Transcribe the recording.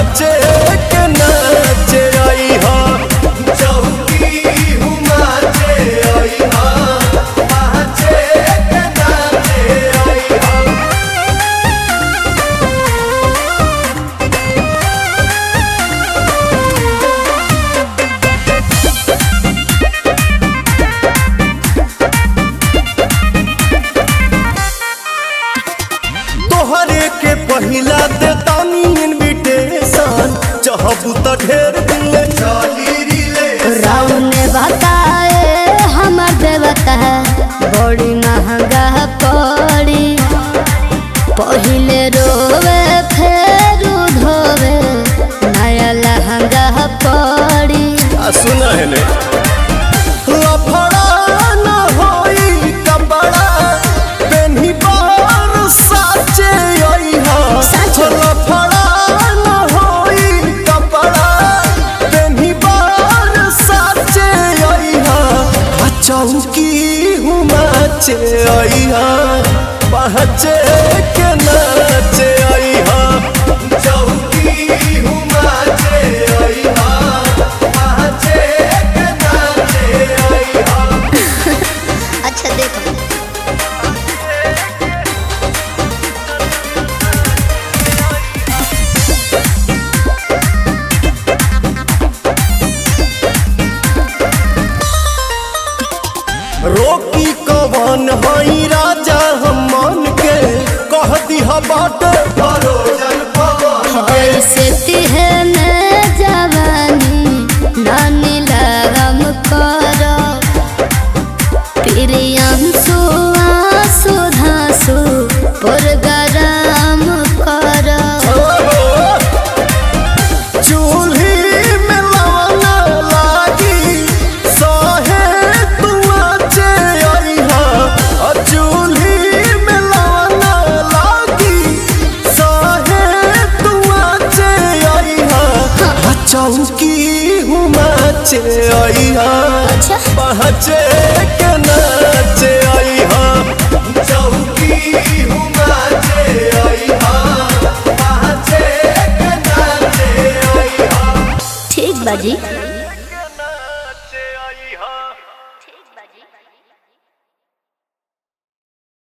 पहचे के नाचे आई हा चौकी हुमाचे आई हा पहचे के नाचे आई हा। तोहरे के पहिला दे तानी इनविटेशन चाहबू त ढेर दिन ले चली रिले राम ने बताए हमर देवता बड़ी महंगा पड़ी पहिले रोवे फिर धोवे नया लहंगा पड़ी। सुना है ने लफड़ा न होई कपड़ा पेन्ही बार साचे आई हा लफड़ा न होई कपड़ा पेन्ही बार साचे आई हा चौकी हुमाचे आई हा पहचे के नाचे आई हा चौकी हुमाचे आई हा पहचे के नाचे आई हा। अच्छा देखो रोकी कवन हई राजा हम मन के कह दिहा बाटे भरोजन पवन के। ऐसे तिहने जवानी नानी लगम करो प्रियंसु आंसू धांसू पुरगराम करो। चूल्ही में लवना लागी सहे तुआचे आई हा चूल्ही में लवना लागी सहे तुआचे आई हा चौकी हुमाचे आई हा पहचे के नाचे आई हा चौकी हुमाचे आई हा पहचे के नाचे आई हा। ठीक बाजी।